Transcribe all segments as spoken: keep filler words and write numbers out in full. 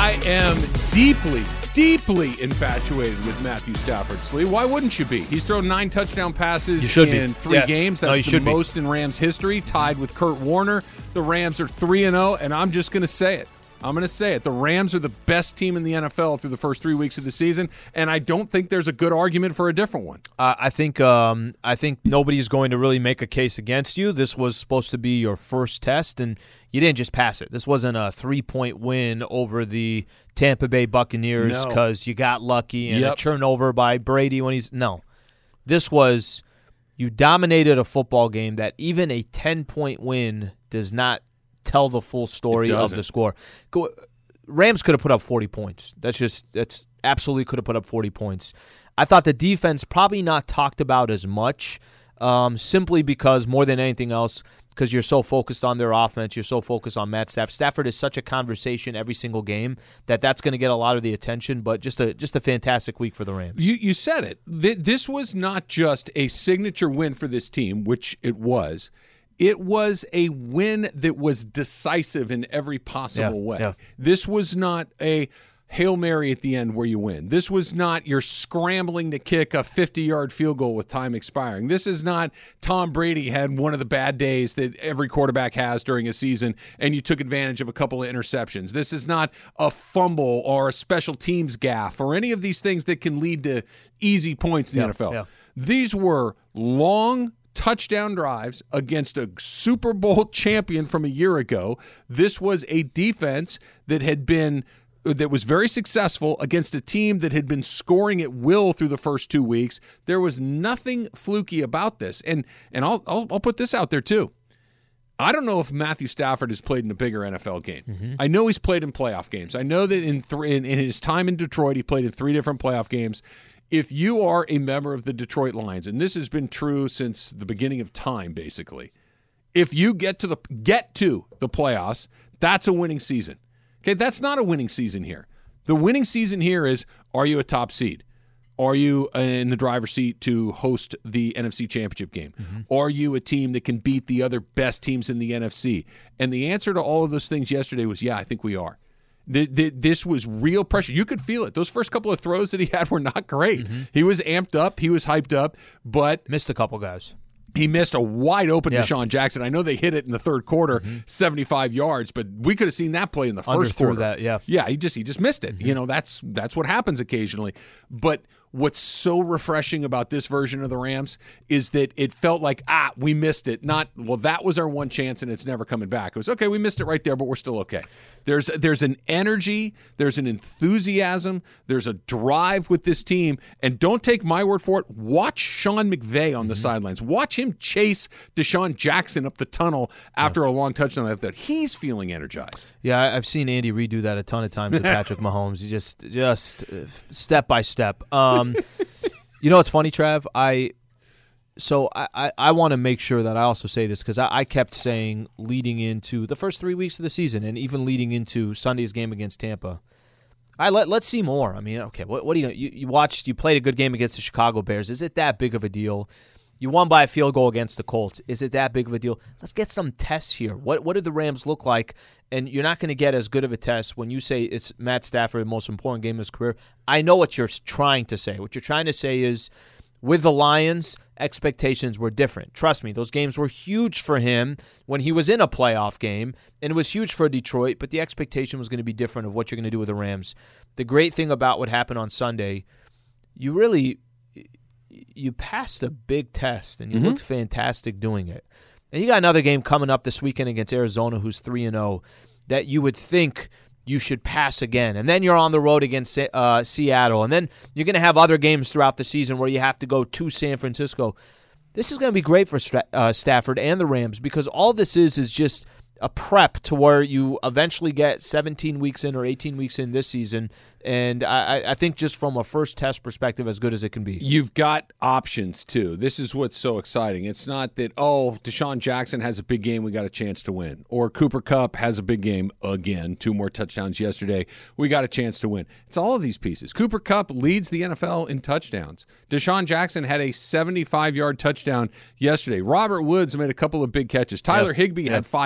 I am deeply, deeply infatuated with Matthew Stafford. Slee, why wouldn't you be? He's thrown nine touchdown passes You should in be. three Yeah. games. No, That's you the should be. most in Rams history, tied with Kurt Warner. The Rams are three and oh, and I'm just going to say it. I'm going to say it. The Rams are the best team in the N F L through the first three weeks of the season, and I don't think there's a good argument for a different one. Uh, I think um, I think nobody's going to really make a case against you. This was supposed to be your first test, and you didn't just pass it. This wasn't a three-point win over the Tampa Bay Buccaneers because No. you got lucky and Yep. a turnover by Brady when he's – no. This was – you dominated a football game that even a ten-point win does not tell the full story of the score. Go, Rams could have put up forty points. That's just that's absolutely could have put up forty points. I thought the defense probably not talked about as much, um, simply because more than anything else, because you're so focused on their offense, you're so focused on Matt Stafford. Stafford is such a conversation every single game that that's going to get a lot of the attention. But just a just a fantastic week for the Rams. You you said it. Th- This was not just a signature win for this team, which it was. It was a win that was decisive in every possible Yeah, way. yeah. This was not a Hail Mary at the end where you win. This was not you're scrambling to kick a fifty-yard field goal with time expiring. This is not Tom Brady had one of the bad days that every quarterback has during a season and you took advantage of a couple of interceptions. This is not a fumble or a special teams gaffe or any of these things that can lead to easy points in the Yeah, N F L. yeah. These were long touchdown drives against a Super Bowl champion from a year ago. This was a defense that had been that was very successful against a team that had been scoring at will through the first two weeks. There was nothing fluky about this. And and I'll I'll, I'll put this out there too. I don't know if Matthew Stafford has played in a bigger N F L game. Mm-hmm. I know he's played in playoff games. I know that in, th- in in his time in Detroit, he played in three different playoff games. If you are a member of the Detroit Lions, and this has been true since the beginning of time, basically, if you get to the get to the playoffs, that's a winning season. Okay, that's not a winning season here. The winning season here is: are you a top seed? Are you in the driver's seat to host the N F C Championship game? Mm-hmm. Are you a team that can beat the other best teams in the N F C? And the answer to all of those things yesterday was, yeah, I think we are. This was real pressure. You could feel it. Those first couple of throws that he had were not great. Mm-hmm. He was amped up. He was hyped up, but Missed a couple guys. he missed a wide open Yeah. DeSean Jackson. I know they hit it in the third quarter, Mm-hmm. seventy-five yards, but we could have seen that play in the first Underthrew quarter. that, yeah. Yeah, he just he just missed it. Mm-hmm. You know, that's that's what happens occasionally. But what's so refreshing about this version of the Rams is that it felt like, ah, we missed it. Not, well, that was our one chance and it's never coming back. It was, okay, we missed it right there, but we're still okay. There's there's an energy, there's an enthusiasm, there's a drive with this team. And don't take my word for it. Watch Sean McVay on the mm-hmm. sidelines. Watch him chase DeSean Jackson up the tunnel after yeah. a long touchdown like that. He's feeling energized. Yeah, I- I've seen Andy Reid do that a ton of times with Patrick Mahomes. He just, just uh, step by step. Um, you know what's funny, Trav? I so I, I, I want to make sure that I also say this because I, I kept saying leading into the first three weeks of the season and even leading into Sunday's game against Tampa. I let let's see more. I mean, okay, what what do you you, you watched? You played a good game against the Chicago Bears. Is it that big of a deal? You won by a field goal against the Colts. Is it that big of a deal? Let's get some tests here. What what do the Rams look like? And you're not going to get as good of a test when you say it's Matt Stafford, the most important game of his career. I know what you're trying to say. What you're trying to say is with the Lions, expectations were different. Trust me, those games were huge for him when he was in a playoff game, and it was huge for Detroit, but the expectation was going to be different of what you're going to do with the Rams. The great thing about what happened on Sunday, you really – you passed a big test, and you mm-hmm. looked fantastic doing it. And you got another game coming up this weekend against Arizona, who's three and oh, that you would think you should pass again. And then you're on the road against uh, Seattle. And then you're going to have other games throughout the season where you have to go to San Francisco. This is going to be great for Stra- uh, Stafford and the Rams because all this is is just a prep to where you eventually get seventeen weeks in or eighteen weeks in this season. And I, I think just from a first test perspective, as good as it can be. You've got options, too. This is what's so exciting. It's not that, oh, DeSean Jackson has a big game, we got a chance to win. Or Cooper Kupp has a big game again, two more touchdowns yesterday, we got a chance to win. It's all of these pieces. Cooper Kupp leads the N F L in touchdowns. DeSean Jackson had a seventy-five-yard touchdown yesterday. Robert Woods made a couple of big catches. Tyler yep. Higbee yep. had five catches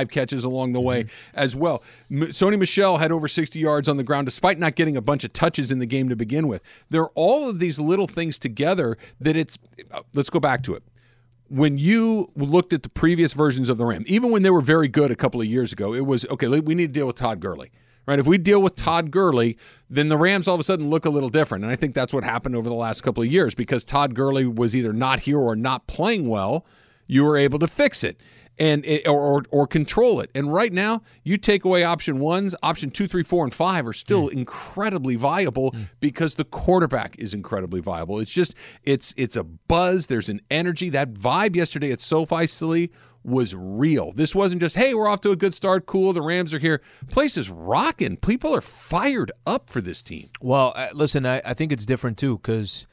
touches along the way as well. M- Sony Michel had over sixty yards on the ground despite not getting a bunch of touches in the game to begin with. There are all of these little things together that it's uh, – let's go back to it. When you looked at the previous versions of the Rams, even when they were very good a couple of years ago, it was, okay, we need to deal with Todd Gurley. Right? If we deal with Todd Gurley, then the Rams all of a sudden look a little different. And I think that's what happened over the last couple of years because Todd Gurley was either not here or not playing well. You were able to fix it and or, or or control it. And right now, you take away option ones, option two, three, four, and five are still mm. incredibly viable mm. because the quarterback is incredibly viable. It's just it's it's a buzz. There's an energy. That vibe yesterday at SoFi Silly was real. This wasn't just, hey, we're off to a good start, cool, the Rams are here. Place is rocking. People are fired up for this team. Well, uh, listen, I, I think it's different too because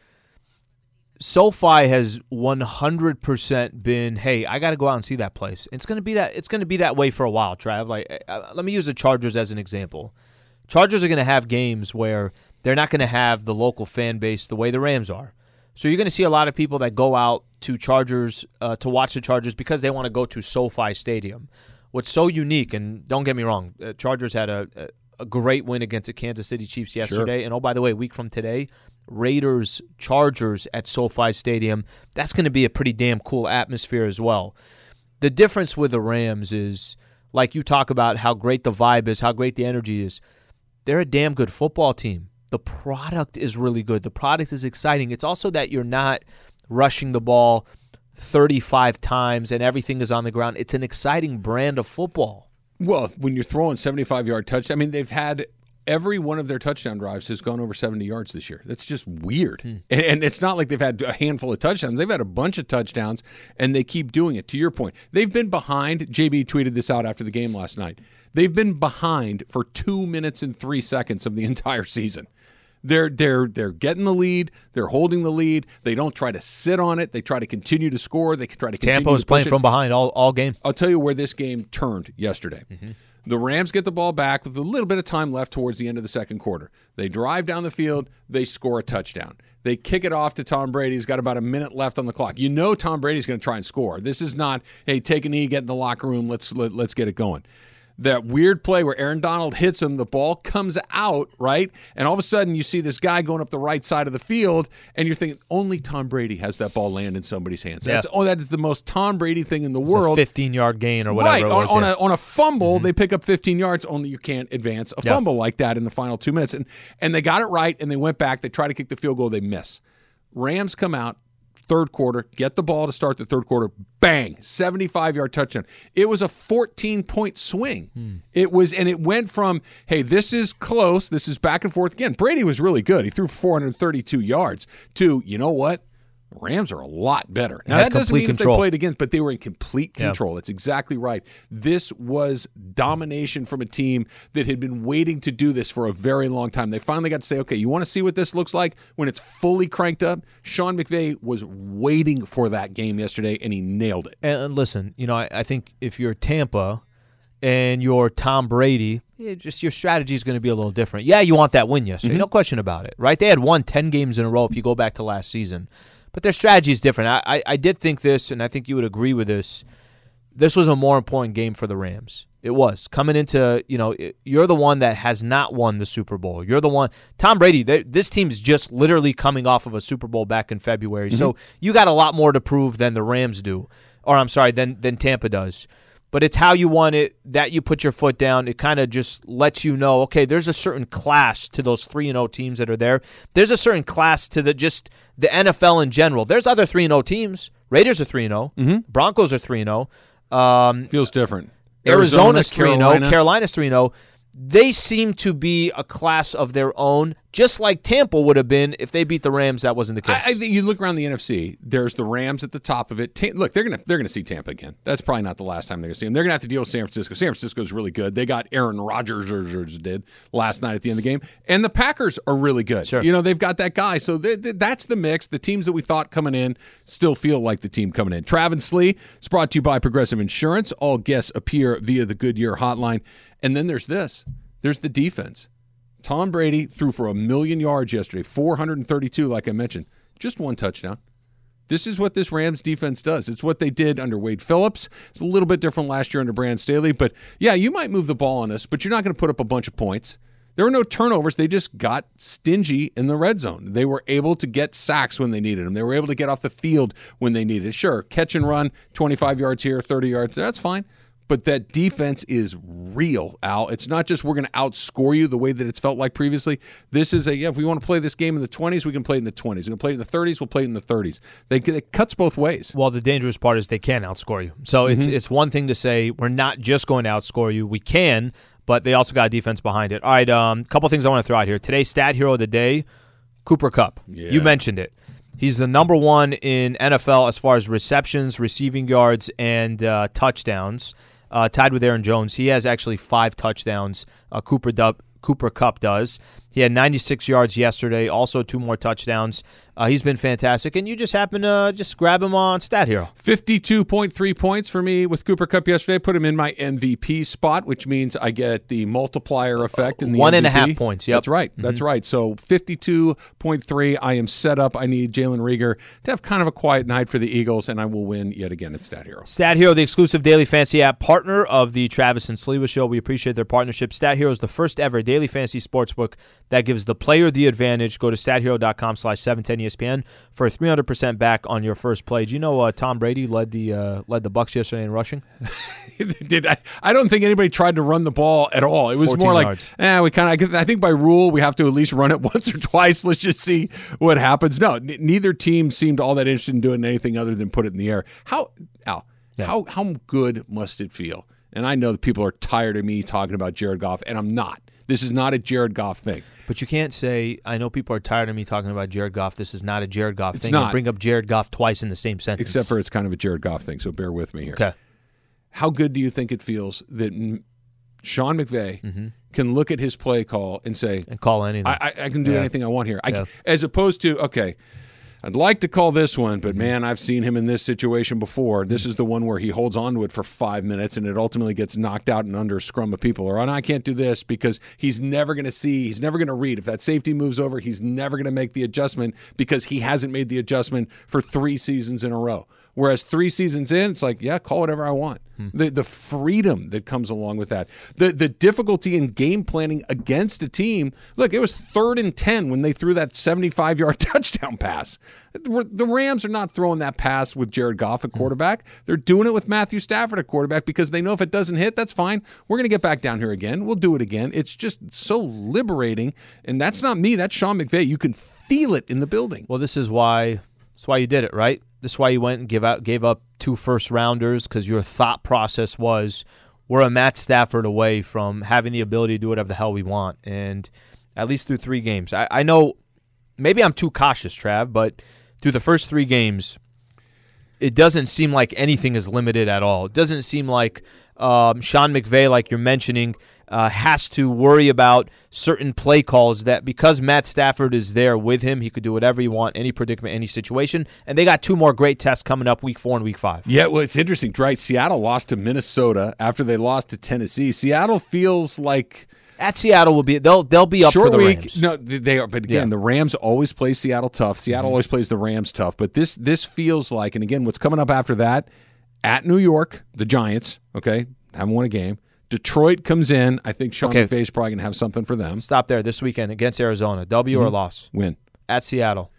SoFi has one hundred percent been, hey, I got to go out and see that place. It's going to be that. It's going to be that way for a while, Trav. Like, uh, let me use the Chargers as an example. Chargers are going to have games where they're not going to have the local fan base the way the Rams are. So you're going to see a lot of people that go out to Chargers uh, to watch the Chargers because they want to go to SoFi Stadium. What's so unique, and don't get me wrong, uh, Chargers had a, a, a great win against the Kansas City Chiefs yesterday. Sure. And oh, by the way, a week from today, Raiders Chargers at SoFi Stadium. That's going to be a pretty damn cool atmosphere as well. The difference with the Rams is, like you talk about how great the vibe is, how great the energy is, they're a damn good football team. The product is really good. The product is exciting. It's also that you're not rushing the ball thirty-five times and everything is on the ground. It's an exciting brand of football. Well, when you're throwing seventy-five-yard touchdowns, I mean, they've had every one of their touchdown drives has gone over seventy yards this year. That's just weird. Hmm. And it's not like they've had a handful of touchdowns. They've had a bunch of touchdowns, and they keep doing it. To your point, they've been behind. J B tweeted this out after the game last night. They've been behind for two minutes and three seconds of the entire season. They're they're they're getting the lead. They're holding the lead. They don't try to sit on it. They try to continue to score. They try to continue Tampa was to push playing it. from behind all, all game. I'll tell you where this game turned yesterday. Mm-hmm. The Rams get the ball back with a little bit of time left towards the end of the second quarter. They drive down the field. They score a touchdown. They kick it off to Tom Brady. He's got about a minute left on the clock. You know Tom Brady's going to try and score. This is not, hey, take a knee, get in the locker room, let's let, let's get it going. That weird play where Aaron Donald hits him, the ball comes out, right? And all of a sudden you see this guy going up the right side of the field, and you're thinking, only Tom Brady has that ball land in somebody's hands. Yeah. That's, oh, that is the most Tom Brady thing in the it's world. A fifteen-yard gain or whatever right. it was. On, yeah. on, a, on a fumble, mm-hmm. they pick up fifteen yards, only you can't advance a yeah. fumble like that in the final two minutes. And, and they got it right, and they went back. They try to kick the field goal. They miss. Rams come out. Third quarter, get the ball to start the third quarter, bang, seventy-five-yard touchdown. It was a fourteen-point swing. Hmm. It was, and it went from, hey, this is close, this is back and forth. Again, Brady was really good. He threw four hundred thirty-two yards to, you know what? The Rams are a lot better. Now, that doesn't mean control. If they played against, but they were in complete control. Yeah. It's exactly right. This was domination from a team that had been waiting to do this for a very long time. They finally got to say, okay, you want to see what this looks like when it's fully cranked up? Sean McVay was waiting for that game yesterday, and he nailed it. And listen, you know, I, I think if you're Tampa and you're Tom Brady, it just your strategy is going to be a little different. Yeah, you want that win yesterday, mm-hmm. no question about it, right? They had won ten games in a row if you go back to last season. But their strategy is different. I, I, I did think this, and I think you would agree with this, this was a more important game for the Rams. It was. Coming into, you know, you're the one that has not won the Super Bowl. You're the one. Tom Brady, this team's just literally coming off of a Super Bowl back in February. Mm-hmm. So you got a lot more to prove than the Rams do. Or, I'm sorry, than, than Tampa does. But it's how you want it, that you put your foot down. It kind of just lets you know, okay, there's a certain class to those three and oh teams that are there. There's a certain class to the just the N F L in general. There's other three and oh teams. Raiders are three and oh. Mm-hmm. Broncos are three and oh. Um, Feels different. Arizona's three and oh. Carolina's three and oh. They seem to be a class of their own, just like Tampa would have been if they beat the Rams. That wasn't the case. I, I think you look around the N F C. There's the Rams at the top of it. Ta- look, they're gonna they're gonna see Tampa again. That's probably not the last time they're gonna see them. They're gonna have to deal with San Francisco. San Francisco's really good. They got Aaron Rodgers did last night at the end of the game, and the Packers are really good. Sure. You know they've got that guy. So they, they, that's the mix. The teams that we thought coming in still feel like the team coming in. Travis Lee is brought to you by Progressive Insurance. All guests appear via the Goodyear hotline, and then there's this. There's the defense. Tom Brady threw for a million yards yesterday, four hundred thirty-two, like I mentioned. Just one touchdown. This is what this Rams defense does. It's what they did under Wade Phillips. It's a little bit different last year under Brandon Staley. But, yeah, you might move the ball on us, but you're not going to put up a bunch of points. There were no turnovers. They just got stingy in the red zone. They were able to get sacks when they needed them. They were able to get off the field when they needed it. Sure, catch and run, twenty-five yards here, thirty yards there. That's fine. But that defense is real, Al. It's not just we're going to outscore you the way that it's felt like previously. This is a, yeah, if we want to play this game in the twenties, we can play it in the twenties. We're going to play it in the thirties, we'll play it in the thirties. They, it cuts both ways. Well, the dangerous part is they can outscore you. So mm-hmm. it's it's one thing to say we're not just going to outscore you. We can, but they also got a defense behind it. All right, a um, couple things I want to throw out here. Today's stat hero of the day, Cooper Kupp. Yeah. You mentioned it. He's the number one in N F L as far as receptions, receiving yards, and uh, touchdowns. Uh, tied with Aaron Jones. He has actually five touchdowns. Uh, Cooper Dub, Cooper Kupp does. He had ninety-six yards yesterday, also two more touchdowns. Uh, he's been fantastic, and you just happen to just grab him on Stat Hero. fifty-two point three points for me with Cooper Kupp yesterday. Put him in my M V P spot, which means I get the multiplier effect in the One M V P. and a half points, yep. That's right. Mm-hmm. That's right. So fifty-two point three, I am set up. I need Jalen Reagor to have kind of a quiet night for the Eagles, and I will win yet again at Stat Hero. Stat Hero, the exclusive daily fantasy app partner of the Travis and Sliwa Show. We appreciate their partnership. Stat Hero is the first ever daily fantasy sportsbook that gives the player the advantage. Go to stathero.com slash 710 ESPN for a three hundred percent back on your first play. Do you know uh, Tom Brady led the uh, led the Bucs yesterday in rushing? Did I, I don't think anybody tried to run the ball at all. It was more like, yards. eh, we kind of. I think by rule we have to at least run it once or twice. Let's just see what happens. No, n- neither team seemed all that interested in doing anything other than put it in the air. How, Al? Yeah. How how good must it feel? And I know that people are tired of me talking about Jared Goff, and I'm not. This is not a Jared Goff thing. But you can't say, I know people are tired of me talking about Jared Goff. This is not a Jared Goff it's thing. Not. And bring up Jared Goff twice in the same sentence. Except for it's kind of a Jared Goff thing, so bear with me here. Okay. How good do you think it feels that Sean McVay mm-hmm. can look at his play call and say, and call anything. I, I, I can do yeah. anything I want here. I yeah. can, as opposed to, okay, I'd like to call this one, but man, I've seen him in this situation before. This is the one where he holds on to it for five minutes and it ultimately gets knocked out and under a scrum of people. Or, oh, no, I can't do this because he's never going to see, he's never going to read. If that safety moves over, he's never going to make the adjustment because he hasn't made the adjustment for three seasons in a row. Whereas three seasons in, it's like, yeah, call whatever I want. Hmm. The the freedom that comes along with that. The the difficulty in game planning against a team. Look, it was third and ten when they threw that seventy-five-yard touchdown pass. The Rams are not throwing that pass with Jared Goff at quarterback. Hmm. They're doing it with Matthew Stafford at quarterback because they know if it doesn't hit, that's fine. We're going to get back down here again. We'll do it again. It's just so liberating. And that's not me. That's Sean McVay. You can feel it in the building. Well, this is why, that's why you did it, right? This is why you went and give out, gave up two first-rounders because your thought process was we're a Matt Stafford away from having the ability to do whatever the hell we want. And at least through three games. I, I know maybe I'm too cautious, Trav, but through the first three games, it doesn't seem like anything is limited at all. It doesn't seem like um, Sean McVay, like you're mentioning, uh, has to worry about certain play calls that because Matt Stafford is there with him, he could do whatever he want, any predicament, any situation. And they got two more great tests coming up week four and week five. Yeah, well, it's interesting, right? Seattle lost to Minnesota after they lost to Tennessee. Seattle feels like... At Seattle will be they'll they'll be up Short for the week, Rams. No, they are. But again, yeah. the Rams always play Seattle tough. Seattle mm-hmm. always plays the Rams tough. But this this feels like, and again, what's coming up after that? At New York, the Giants. Okay, haven't won a game. Detroit comes in. I think Sean okay. McVay's probably gonna have something for them. Stop there this weekend against Arizona. W mm-hmm. or loss? Win. At Seattle.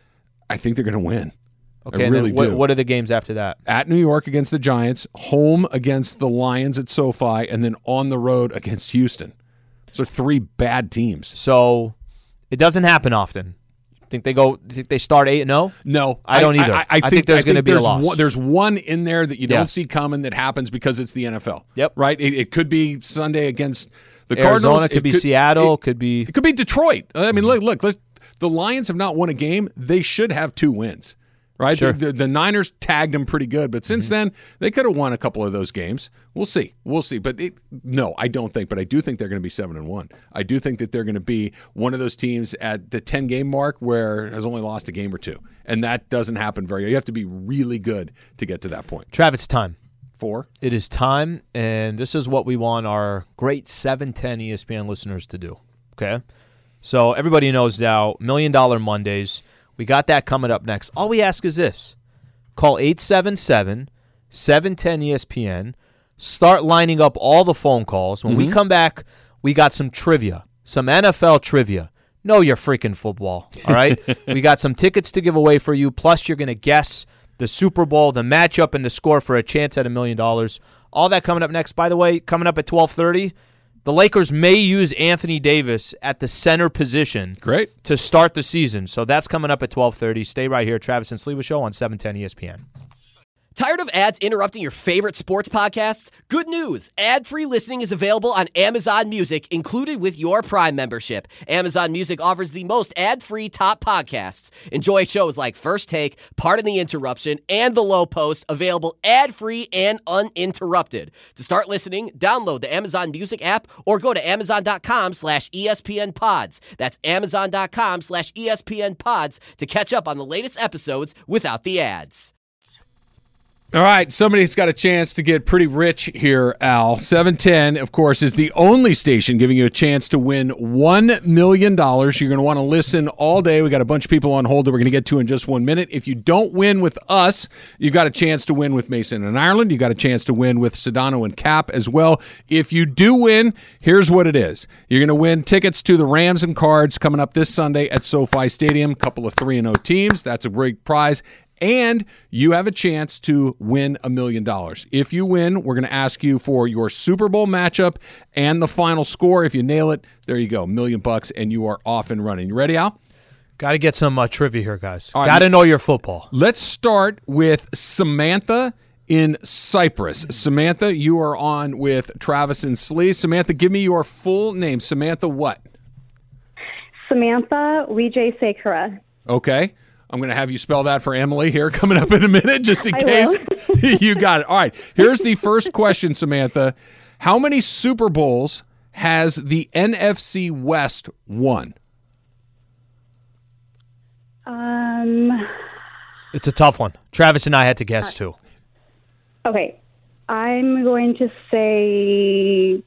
I think they're gonna win. Okay, I really what, do. What are the games after that? At New York against the Giants, home against the Lions at SoFi, and then on the road against Houston. So three bad teams. So it doesn't happen often. Think they go? Think they start eight and zero? No, I don't either. I, I, I, think, I think there's I going to think be a there's loss. One, there's one in there that you yeah. don't see coming that happens because it's the N F L. Yep. Right. It, it could be Sunday against the Arizona, Cardinals. It could it be could, Seattle. It could be. It could be Detroit. I mean, look, look. Let's, the Lions have not won a game. They should have two wins. Right, sure. the, the, the Niners tagged them pretty good, but since mm-hmm. then they could have won a couple of those games. We'll see, we'll see. But it, no, I don't think. But I do think they're going to be seven and one. I do think that they're going to be one of those teams at the ten game mark where has only lost a game or two, and that doesn't happen very. You have to be really good to get to that point. Trav, it's time. Four. It is time, and this is what we want our great seven ten E S P N listeners to do. Okay, so everybody knows now Million Dollar Mondays. We got that coming up next. All we ask is this. Call eight seven seven, seven one zero, E S P N. Start lining up all the phone calls. When mm-hmm. we come back, we got some trivia, some N F L trivia. Know your freaking football, all right? We got some tickets to give away for you, plus you're going to guess the Super Bowl, the matchup, and the score for a chance at a million dollars. All that coming up next. By the way, coming up at twelve thirty, the Lakers may use Anthony Davis at the center position Great. to start the season. So that's coming up at twelve thirty. Stay right here. Travis and Sliwa Show on seven ten E S P N. Tired of ads interrupting your favorite sports podcasts? Good news! Ad-free listening is available on Amazon Music, included with your Prime membership. Amazon Music offers the most ad-free top podcasts. Enjoy shows like First Take, Pardon the Interruption, and The Low Post, available ad-free and uninterrupted. To start listening, download the Amazon Music app or go to amazon.com slash ESPN pods. That's amazon.com slash ESPN pods to catch up on the latest episodes without the ads. All right, somebody's got a chance to get pretty rich here, Al. seven ten, of course, is the only station giving you a chance to win one million dollars. You're going to want to listen all day. We got a bunch of people on hold that we're going to get to in just one minute. If you don't win with us, you've got a chance to win with Mason and Ireland. You've got a chance to win with Sedano and Cap as well. If you do win, here's what it is. You're going to win tickets to the Rams and Cards coming up this Sunday at SoFi Stadium. A couple of three and oh teams. That's a big prize. And you have a chance to win a million dollars. If you win, we're going to ask you for your Super Bowl matchup and the final score. If you nail it, there you go, a million bucks, and you are off and running. You ready, Al? Got to get some uh, trivia here, guys. Right, Got to know your football. Let's start with Samantha in Cyprus. Samantha, you are on with Travis and Slee. Samantha, give me your full name. Samantha what? Samantha Vijay Sekara. Okay. I'm going to have you spell that for Emily here coming up in a minute, just in I case. You got it. All right. Here's the first question, Samantha. How many Super Bowls has the N F C West won? Um. It's a tough one. Travis and I had to guess, too. Okay. I'm going to say...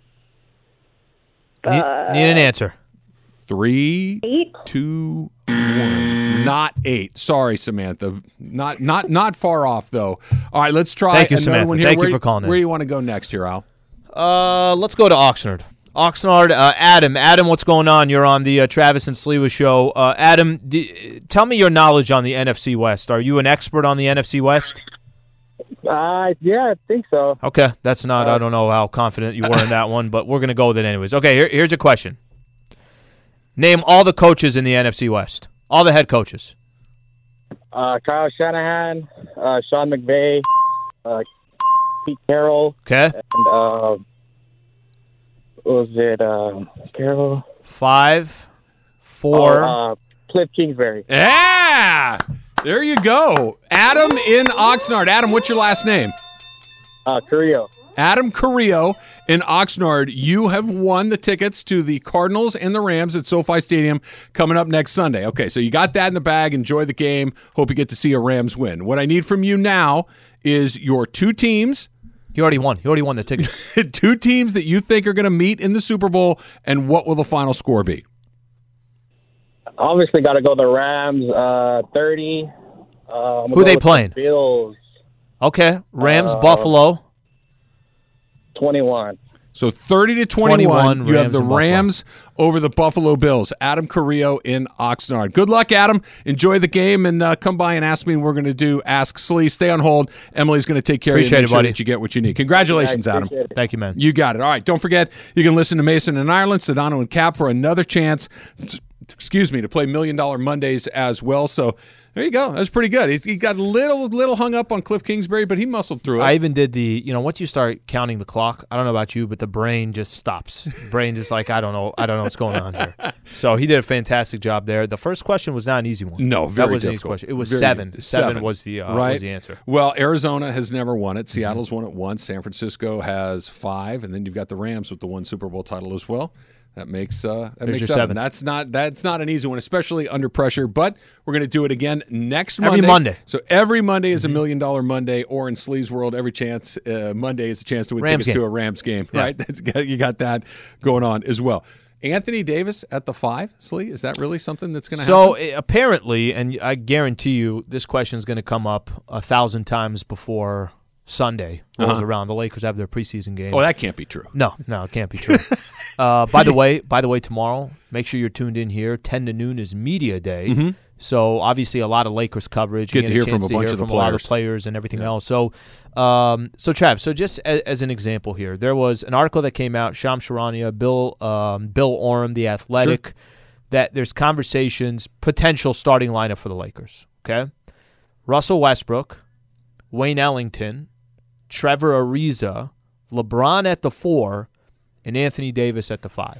Need, Uh, need an answer. Three, eight? two, one. Not eight. Sorry, Samantha. Not not not far off though. All right, let's try Thank you, another Samantha. one here. Thank where, you for calling in. Where do you want to go next here, Al? Uh, let's go to Oxnard. Oxnard, uh, Adam. Adam, what's going on? You're on the uh, Travis and Sliwa show. Uh, Adam, d- tell me your knowledge on the N F C West. Are you an expert on the N F C West? Uh, yeah, I think so. Okay, that's not. I don't know how confident you were in that one, but we're gonna go with it anyways. Okay, here, here's a question. Name all the coaches in the N F C West. All the head coaches. Uh, Kyle Shanahan, uh, Sean McVay, uh, Pete Carroll, Okay. and uh, what was it? Uh, Carroll. Five, four. Oh, uh, Cliff Kingsbury. Yeah! There you go. Adam in Oxnard. Adam, what's your last name? Uh, Carrillo. Adam Carrillo in Oxnard. You have won the tickets to the Cardinals and the Rams at SoFi Stadium coming up next Sunday. Okay, so you got that in the bag. Enjoy the game. Hope you get to see a Rams win. What I need from you now is your two teams. You already won. You already won the tickets. Two teams that you think are going to meet in the Super Bowl, and what will the final score be? Obviously, got to go the Rams. Uh, thirty. Uh, I'm gonna Who go they with the playing? Bills. Okay, Rams, Uh, Buffalo. Twenty-one. So thirty to twenty-one, twenty-one, you have Rams the and Buffalo. Rams over the Buffalo Bills. Adam Carrillo in Oxnard. Good luck, Adam. Enjoy the game, and uh, come by and ask me. And we're going to do Ask Slee. Stay on hold. Emily's going to take care Appreciate of you. it, Make sure buddy. that you get what you need. Congratulations, I Adam. appreciate it. Thank you, man. You got it. All right. Don't forget, you can listen to Mason and Ireland, Sedano and Cap for another chance. Excuse me, to play Million Dollar Mondays as well. So there you go. That was pretty good. He, he got a little little hung up on Cliff Kingsbury, but he muscled through it. I even did the, you know, once you start counting the clock, I don't know about you, but the brain just stops. Brain just like, I don't know, I don't know what's going on here. So he did a fantastic job there. The first question was not an easy one. No, very that was an easy difficult. question. It was Very- seven. seven. seven. was the uh, right? was the answer. Well, Arizona has never won it. Seattle's won it once. San Francisco has five, and then you've got the Rams with the one Super Bowl title as well. That makes uh, that There's makes your seven. seven. That's not that's not an easy one, especially under pressure. But we're going to do it again next Every Monday. Monday. So every Monday is a million dollar Monday, or in Slee's world, every chance uh, Monday is a chance to win Rams tickets game. to a Rams game. Yeah. Right? That's, you got that going on as well. Anthony Davis at the five, Slee? Is that really something that's going to so, happen? So apparently, and I guarantee you this question is going to come up a thousand times before Sunday rolls Uh-huh. around. The Lakers have their preseason game. Oh, that can't be true. No, no, it can't be true. uh, by the way, by the way, tomorrow, make sure you're tuned in here. ten to noon is media day. Mm-hmm. So obviously a lot of Lakers coverage. Get You to hear chance from a bunch hear of the from a lot of players. players and everything else. So, um, so Trav, so just as, as an example here, there was an article that came out. Shams Charania, Bill, um, Bill Oram, The Athletic, Sure. that there's conversations, potential starting lineup for the Lakers. Okay, Russell Westbrook, Wayne Ellington, Trevor Ariza, LeBron at the four, and Anthony Davis at the five.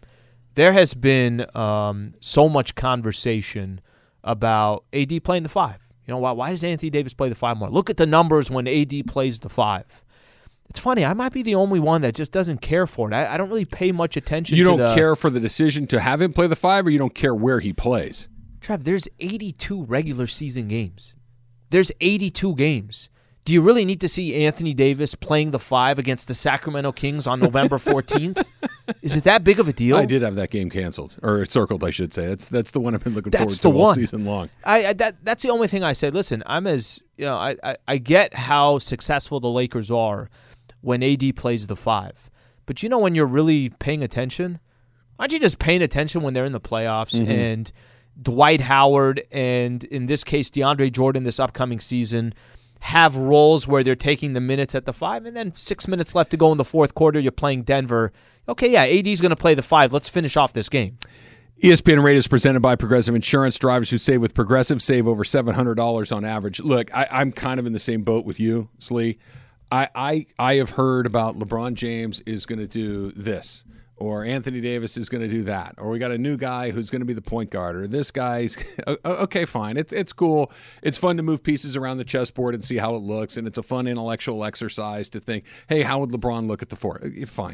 There has been um, so much conversation about A D playing the five. You know, why, why does Anthony Davis play the five more? Look at the numbers when A D plays the five. It's funny. I might be the only one that just doesn't care for it. I, I don't really pay much attention You to don't the, care for the decision to have him play the five, or you don't care where he plays? Trev, there's eighty-two regular season games. There's eighty-two games. Do you really need to see Anthony Davis playing the five against the Sacramento Kings on November fourteenth? Is it that big of a deal? I did have that game canceled, or circled, I should say. That's that's the one I've been looking That's forward the to all one. season long. I, I that that's the only thing I said. Listen, I'm as you know, I, I, I get how successful the Lakers are when A D plays the five. But you know when you're really paying attention? Aren't you just paying attention when they're in the playoffs Mm-hmm. and Dwight Howard and in this case DeAndre Jordan this upcoming season have roles where they're taking the minutes at the five, and then six minutes left to go in the fourth quarter, you're playing Denver. Okay, yeah, A D's going to play the five. Let's finish off this game. E S P N Radio is presented by Progressive Insurance. Drivers who save with Progressive save over seven hundred dollars on average. Look, I, I'm kind of in the same boat with you, Slee. I, I, I have heard about LeBron James is going to do this, or Anthony Davis is going to do that, or we got a new guy who's going to be the point guard, or this guy's okay, fine. It's it's cool. It's fun to move pieces around the chessboard and see how it looks, and it's a fun intellectual exercise to think, hey, how would LeBron look at the four? Fine.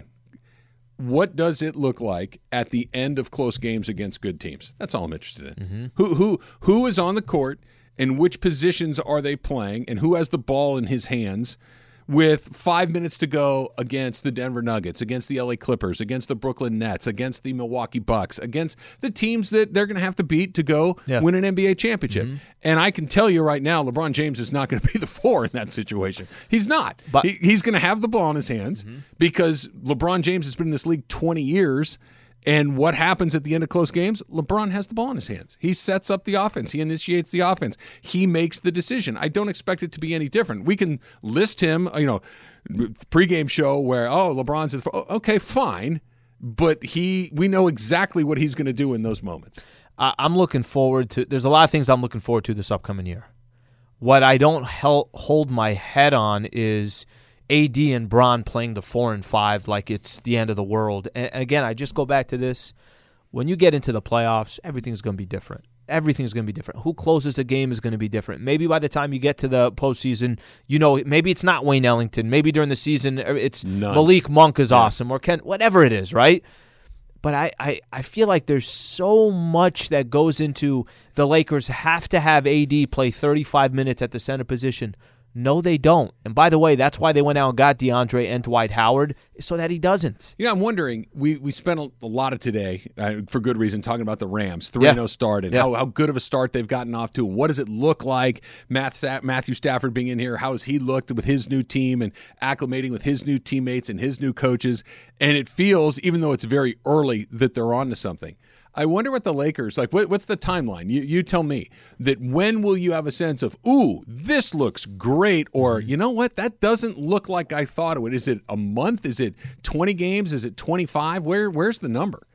What does it look like at the end of close games against good teams? That's all I'm interested in. Mm-hmm. Who who who is on the court, and which positions are they playing, and who has the ball in his hands with five minutes to go against the Denver Nuggets, against the L A Clippers, against the Brooklyn Nets, against the Milwaukee Bucks, against the teams that they're going to have to beat to go Yeah. win an N B A championship. Mm-hmm. And I can tell you right now, LeBron James is not going to be the four in that situation. He's not. But- he, he's going to have the ball in his hands Mm-hmm. because LeBron James has been in this league twenty years. And what happens at the end of close games? LeBron has the ball in his hands. He sets up the offense. He initiates the offense. He makes the decision. I don't expect it to be any different. We can list him, you know, pregame show where, oh, LeBron's at the, okay, fine. But he, we know exactly what he's going to do in those moments. I- I'm looking forward to. There's a lot of things I'm looking forward to this upcoming year. What I don't hel- hold my head on is A D and Bron playing the four and five like it's the end of the world. And, and again, I just go back to this. When you get into the playoffs, everything's going to be different. Everything's going to be different. Who closes a game is going to be different. Maybe by the time you get to the postseason, you know, maybe it's not Wayne Ellington. Maybe during the season, it's None. Malik Monk is awesome or Ken, whatever it is, right? But I, I, I feel like there's so much that goes into the Lakers have to have A D play thirty-five minutes at the center position. No, they don't. And by the way, that's why they went out and got DeAndre and Dwight Howard, so that he doesn't. You know, I'm wondering, we, we spent a, a lot of today, uh, for good reason, talking about the Rams. three and oh Yeah. start and Yeah. how, how good of a start they've gotten off to. What does it look like? Matt, Matthew Stafford being in here, how has he looked with his new team and acclimating with his new teammates and his new coaches? And it feels, even though it's very early, that they're on to something. I wonder what the Lakers, like, what, what's the timeline? You you tell me that when will you have a sense of, ooh, this looks great, or, you know what, that doesn't look like I thought it would. Is it a month? Is it twenty games? Is it twenty-five? Where Where's the number?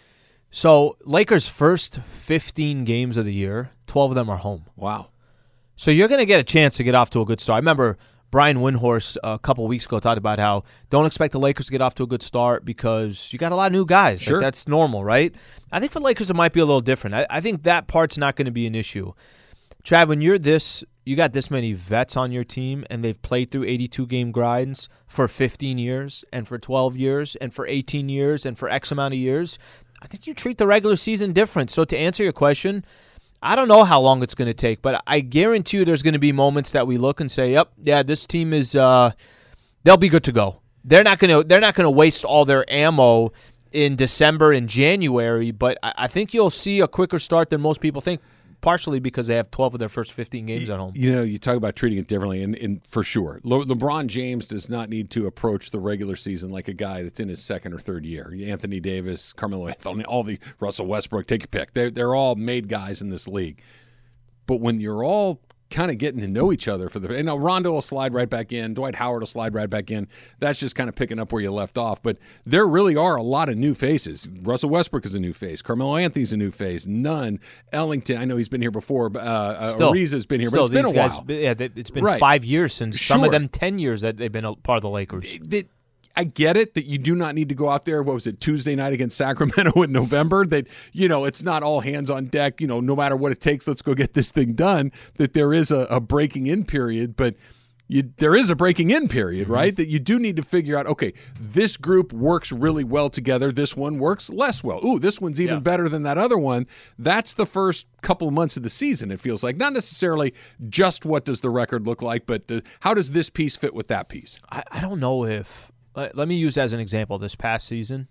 So Lakers' first fifteen games of the year, twelve of them are home. Wow. So you're going to get a chance to get off to a good start. I remember Brian Windhorst a couple weeks ago talked about how don't expect the Lakers to get off to a good start because you got a lot of new guys. Sure. Like, that's normal, right? I think for the Lakers it might be a little different. I, I think that part's not going to be an issue. Trav, when you're this, you got this many vets on your team and they've played through eighty-two game grinds for fifteen years and for twelve years and for eighteen years and for X amount of years, I think you treat the regular season different. So to answer your question, I don't know how long it's going to take, but I guarantee you there's going to be moments that we look and say, "Yep, yeah, this team is uh, they'll be good to go." They're not going to they're not going to waste all their ammo in December and January, but I, I think you'll see a quicker start than most people think, partially because they have twelve of their first fifteen games at home. You know, you talk about treating it differently, and, and for sure, Le- LeBron James does not need to approach the regular season like a guy that's in his second or third year. Anthony Davis, Carmelo Anthony, all the Russell Westbrook, take your pick. They're, they're all made guys in this league. But when you're all kind of getting to know each other for the, you know, Rondo will slide right back in, Dwight Howard will slide right back in. That's just kind of picking up where you left off. But there really are a lot of new faces. Russell Westbrook is a new face. Carmelo Anthony's a new face. Nunn, Ellington. I know he's been here before. Uh, still, Ariza's been here, still, but it's been a guys, while. Yeah, it's been Right. five years since Sure. some of them ten years that they've been a part of the Lakers. That I get it that you do not need to go out there, what was it, Tuesday night against Sacramento in November, that, you know, it's not all hands on deck, you know, no matter what it takes, let's go get this thing done, that there is a, a breaking in period, but you, there is a breaking in period, mm-hmm. right? That you do need to figure out, okay, this group works really well together, this one works less well. Ooh, this one's even yeah. better than that other one. That's the first couple of months of the season, it feels like. Not necessarily just what does the record look like, but uh, how does this piece fit with that piece? I, I don't know if... Let me use as an example this past season.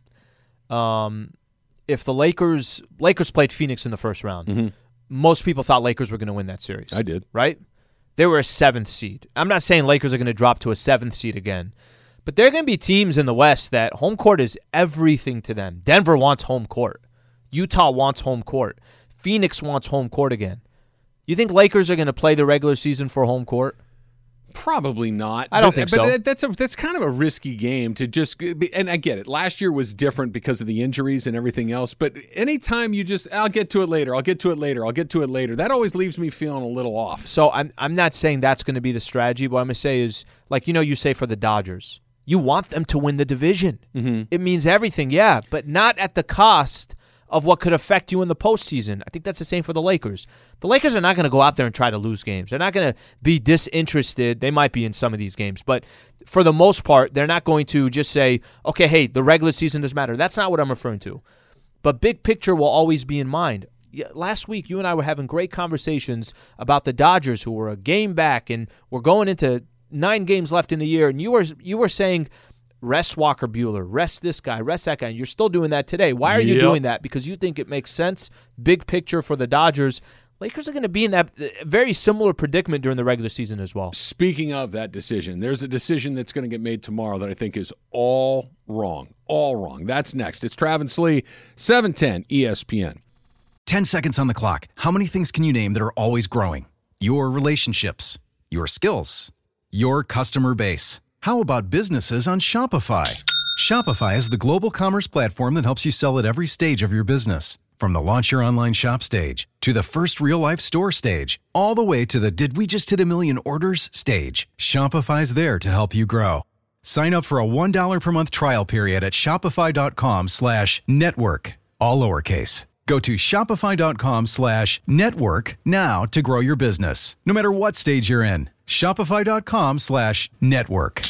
Um, if the Lakers Lakers played Phoenix in the first round, mm-hmm. most people thought Lakers were going to win that series. I did. Right? They were a seventh seed. I'm not saying Lakers are going to drop to a seventh seed again, but there are going to be teams in the West that home court is everything to them. Denver wants home court. Utah wants home court. Phoenix wants home court again. You think Lakers are going to play the regular season for home court? Probably not. I don't but, think but so. That's a that's kind of a risky game to just. And I get it. Last year was different because of the injuries and everything else. But anytime you just, I'll get to it later. I'll get to it later. I'll get to it later. That always leaves me feeling a little off. So I'm I'm not saying that's going to be the strategy. What I'm going to say is, like, you know, you say for the Dodgers, you want them to win the division. Mm-hmm. It means everything, yeah, but not at the cost of what could affect you in the postseason. I think that's the same for the Lakers. The Lakers are not going to go out there and try to lose games. They're not going to be disinterested. They might be in some of these games, but for the most part, they're not going to just say, okay, hey, the regular season doesn't matter. That's not what I'm referring to. But big picture will always be in mind. Last week, you and I were having great conversations about the Dodgers, who were a game back, and we're going into nine games left in the year, and you were you were saying, rest Walker Buehler, rest this guy, rest that guy, and you're still doing that today. Why are you Yep. doing that? Because you think it makes sense, big picture for the Dodgers. Lakers are going to be in that very similar predicament during the regular season as well. Speaking of that decision, there's a decision that's going to get made tomorrow that I think is all wrong. All wrong. That's next. It's Travis Lee, seven ten E S P N. Ten seconds on the clock. How many things can you name that are always growing? Your relationships, your skills, your customer base. How about businesses on Shopify? Shopify is the global commerce platform that helps you sell at every stage of your business. From the launch your online shop stage to the first real-life store stage, all the way to the did we just hit a million orders stage. Shopify's there to help you grow. Sign up for a one dollar per month trial period at shopify.com slash network, all lowercase. Go to shopify.com slash network now to grow your business, no matter what stage you're in. Shopify.com slash network.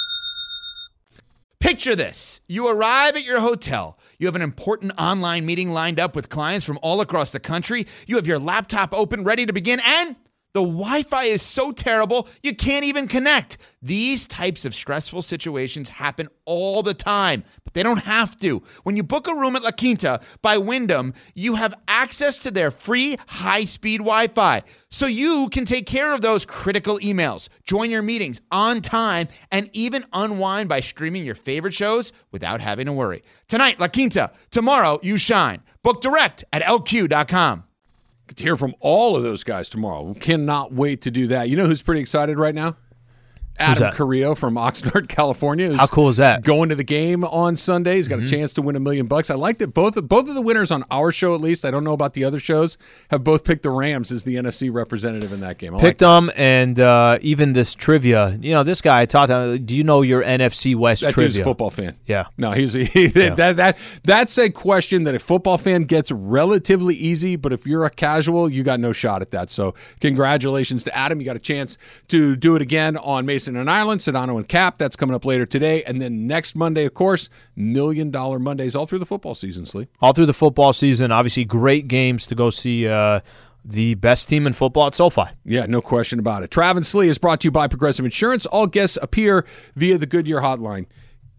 Picture this. You arrive at your hotel. You have an important online meeting lined up with clients from all across the country. You have your laptop open, ready to begin, and the Wi-Fi is so terrible, you can't even connect. These types of stressful situations happen all the time, but they don't have to. When you book a room at La Quinta by Wyndham, you have access to their free high-speed Wi-Fi, so you can take care of those critical emails, join your meetings on time, and even unwind by streaming your favorite shows without having to worry. Tonight, La Quinta. Tomorrow, you shine. Book direct at L Q dot com. Get to hear from all of those guys tomorrow. Cannot wait to do that. You know who's pretty excited right now? Adam that? Carrillo from Oxnard, California. Who's How cool is that? Going to the game on Sunday. He's got Mm-hmm. a chance to win a million bucks. I like that both of, both of the winners on our show, at least, I don't know about the other shows, have both picked the Rams as the N F C representative in that game. I Picked like them, and uh, even this trivia. You know, this guy, I talked to him, do you know your N F C West that trivia? dude's a football fan. Yeah. No, he's he, that that that's a question that a football fan gets relatively easy, but if you're a casual, you got no shot at that. So congratulations to Adam. You got a chance to do it again on Mason and Ireland, Sedano and Cap. That's coming up later today. And then next Monday, of course, Million Dollar Mondays all through the football season, Slee. All through the football season. Obviously, great games to go see uh, the best team in football at SoFi. Yeah, no question about it. Travis Lee is brought to you by Progressive Insurance. All guests appear via the Goodyear hotline.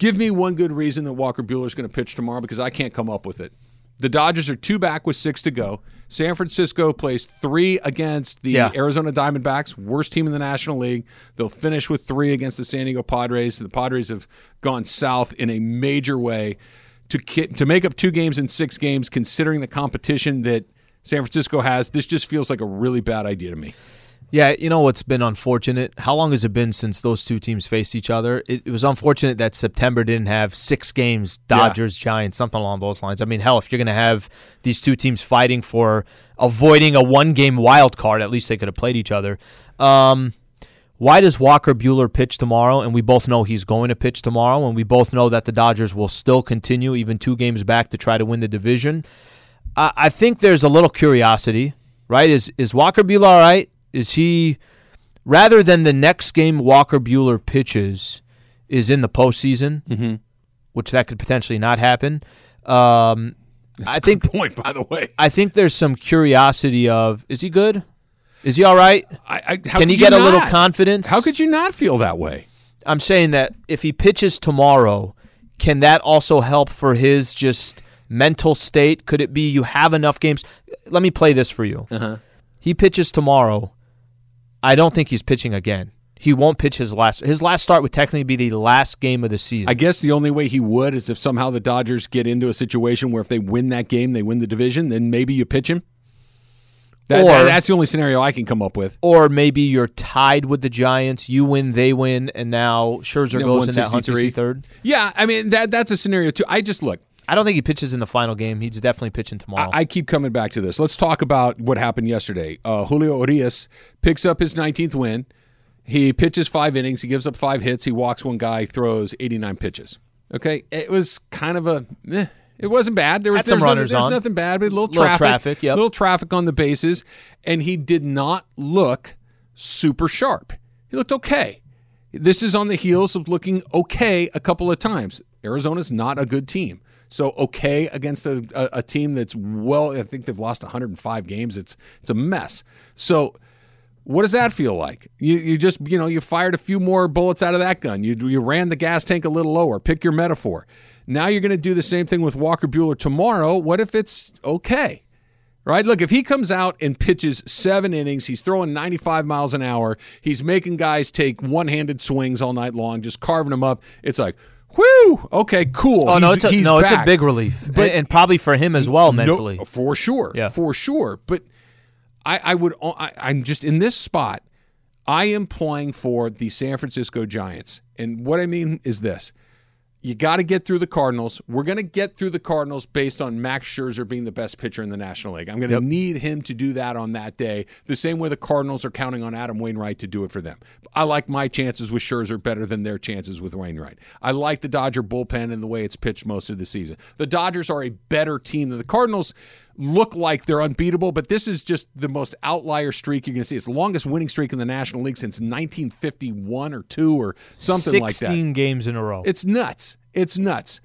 Give me one good reason that Walker Buehler is going to pitch tomorrow, because I can't come up with it. The Dodgers are two back with six to go. San Francisco plays three against the Yeah. Arizona Diamondbacks, worst team in the National League. They'll finish with three against the San Diego Padres. The Padres have gone south in a major way. To ki- to make up two games in six games, considering the competition that San Francisco has, this just feels like a really bad idea to me. Yeah, you know what's been unfortunate? How long has it been since those two teams faced each other? It, it was unfortunate that September didn't have six games, Dodgers, yeah. Giants, something along those lines. I mean, hell, if you're going to have these two teams fighting for avoiding a one-game wild card, at least they could have played each other. Um, why does Walker Buehler pitch tomorrow? And we both know he's going to pitch tomorrow, and we both know that the Dodgers will still continue, even two games back, to try to win the division. I, I think there's a little curiosity, right? Is, is Walker Buehler all right? Is he, rather than the next game Walker Buehler pitches is in the postseason, mm-hmm. which that could potentially not happen. Um, That's I a think good point, by the way. I think there's some curiosity of, is he good? Is he all right? I, I, how Can he could you get a little not? confidence? How could you not feel that way? I'm saying that if he pitches tomorrow, can that also help for his just mental state? Could it be you have enough games? Let me play this for you. Uh-huh. He pitches tomorrow. I don't think he's pitching again. He won't pitch his last. His last start would technically be the last game of the season. I guess the only way he would is if somehow the Dodgers get into a situation where if they win that game, they win the division, then maybe you pitch him. That, or, that, that's the only scenario I can come up with. Or maybe you're tied with the Giants. You win, they win, and now Scherzer You know, goes in that one sixty-third. Yeah, I mean, that that's a scenario too. I just look. I don't think he pitches in the final game. He's definitely pitching tomorrow. I, I keep coming back to this. Let's talk about what happened yesterday. Uh, Julio Urias picks up his nineteenth win. He pitches five innings. He gives up five hits. He walks one guy, throws eighty-nine pitches. Okay, it was kind of a. Eh, it wasn't bad. There was Had some there's runners nothing, on. There's nothing bad, but a little, Little traffic. traffic, yep. Little traffic on the bases, and he did not look super sharp. He looked okay. This is on the heels of looking okay a couple of times. Arizona's not a good team. So okay against a, a, a team that's, well, I think they've lost one hundred five games. It's it's a mess. So what does that feel like? You you just, you know, you fired a few more bullets out of that gun. You you ran the gas tank a little lower. Pick your metaphor. Now you're going to do the same thing with Walker Buehler tomorrow. What if it's okay? Right? Look, if he comes out and pitches seven innings, he's throwing ninety-five miles an hour, he's making guys take one-handed swings all night long, just carving them up. It's like, whew, okay, cool. Oh, he's, no, it's a, he's no, back. it's a big relief. But- and, and probably for him as well mentally. No, for sure. Yeah. For sure. But I, I would I, I'm just in this spot, I am playing for the San Francisco Giants. And what I mean is this. You got to get through the Cardinals. We're going to get through the Cardinals based on Max Scherzer being the best pitcher in the National League. I'm going to Yep. need him to do that on that day, the same way the Cardinals are counting on Adam Wainwright to do it for them. I like my chances with Scherzer better than their chances with Wainwright. I like the Dodger bullpen and the way it's pitched most of the season. The Dodgers are a better team than the Cardinals. Look like they're unbeatable, but this is just the most outlier streak you're going to see. It's the longest winning streak in the National League since nineteen fifty-one or two or something like that. sixteen games in a row. It's nuts. It's nuts.